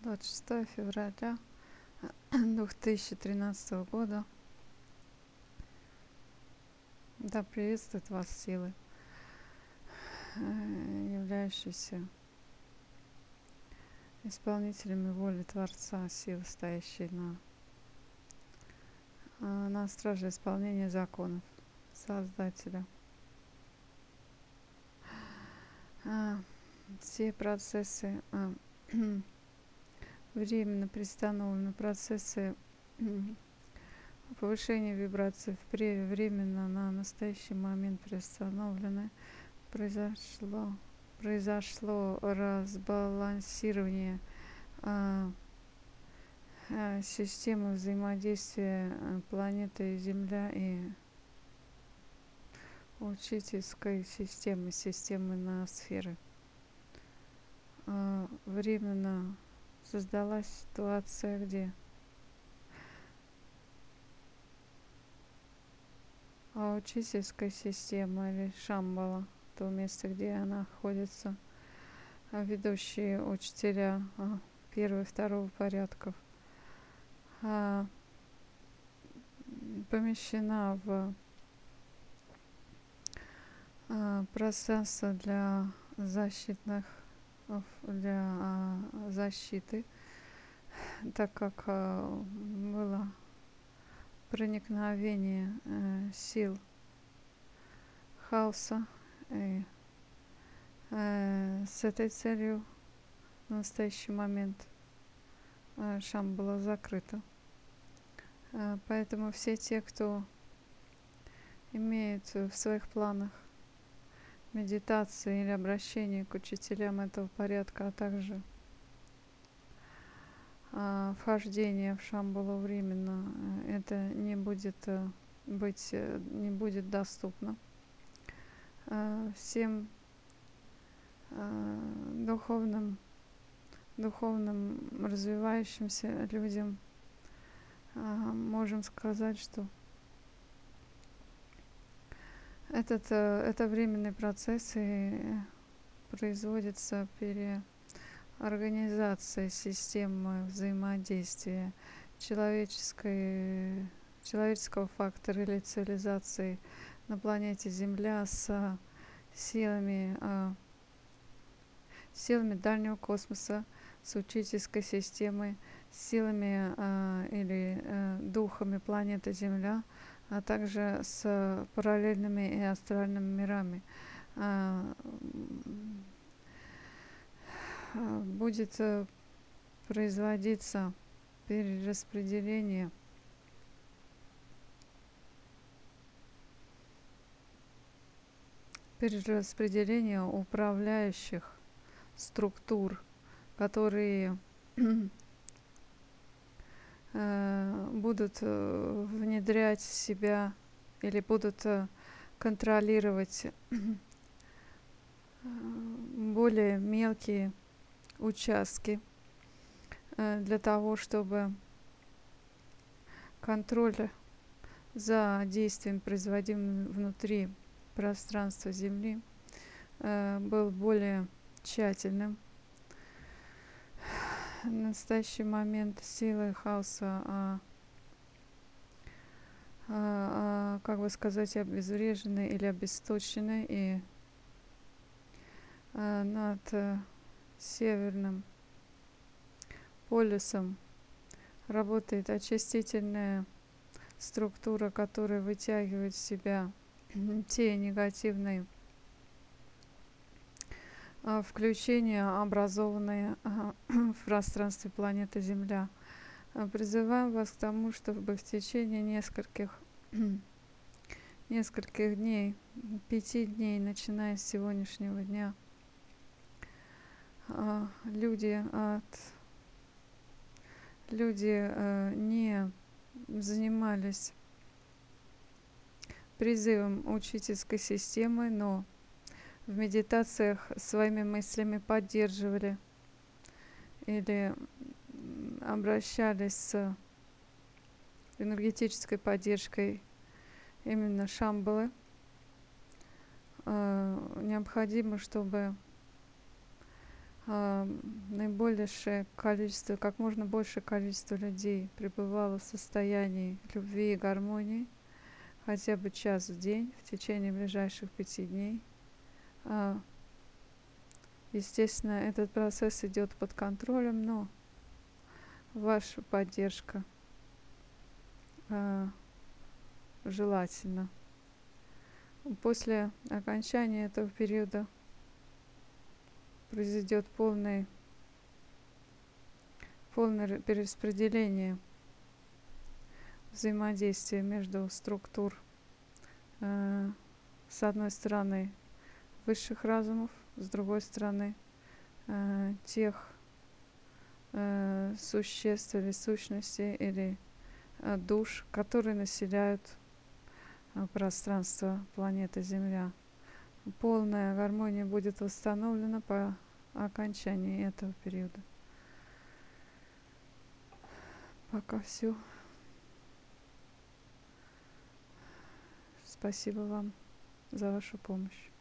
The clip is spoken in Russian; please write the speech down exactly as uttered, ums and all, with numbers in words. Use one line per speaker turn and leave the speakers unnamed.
двадцать шестое февраля две тысячи тринадцатого года. Да, приветствует вас силы, являющиеся исполнителями воли Творца, силы, стоящие на, на страже исполнения законов Создателя. Все процессы, временно приостановлены процессы повышения вибраций временно на настоящий момент приостановлены. Произошло, произошло разбалансирование а, а, системы взаимодействия планеты Земля и учительской системы, системы ноосферы. А, временно создалась ситуация, где а учительская система или Шамбала, то место, где она находится, ведущие учителя первого и второго порядков, помещена в пространство для защитных, для защиты, так как было проникновение сил хаоса, и с этой целью в настоящий момент Шамбала закрыта. Поэтому все те, кто имеет в своих планах медитации или обращение к учителям этого порядка, а также вхождение в Шамбалу временно, это не будет быть, не будет доступно всем духовным, духовным развивающимся людям. Можем сказать, что этот, это временный процесс, и производится переорганизация системы взаимодействия человеческой, человеческого фактора или цивилизации на планете Земля с силами, силами дальнего космоса, с учительской системой, силами или духами планеты Земля, а также с параллельными и астральными мирами. Будет производиться перераспределение перераспределение управляющих структур, которые будут внедрять в себя или будут контролировать более мелкие участки для того, чтобы контроль за действием, производимым внутри пространства Земли, был более тщательным. В настоящий момент силы хаоса, а, а, а, как бы сказать, обезврежены или обесточены, и а, над а, северным полюсом работает очистительная структура, которая вытягивает в себя те негативные включения, образованные в пространстве планеты Земля. Призываем вас к тому, чтобы в течение нескольких, нескольких дней, пяти дней, начиная с сегодняшнего дня, люди, от, люди не занимались призывом учительской системы, но в медитациях своими мыслями поддерживали или обращались с энергетической поддержкой именно Шамбалы. Необходимо, чтобы а, наибольшее количество, как можно большее количество людей пребывало в состоянии любви и гармонии хотя бы час в день в течение ближайших пяти дней. А, естественно, этот процесс идет под контролем, но ваша поддержка а, желательно. После окончания этого периода произойдет полное, полное перераспределение взаимодействия между структур, э, с одной стороны, высших разумов, с другой стороны, э, тех э, существ или сущностей или э, душ, которые населяют э, пространство планеты Земля. Полная гармония будет восстановлена по окончании этого периода. Пока все. Спасибо вам за вашу помощь.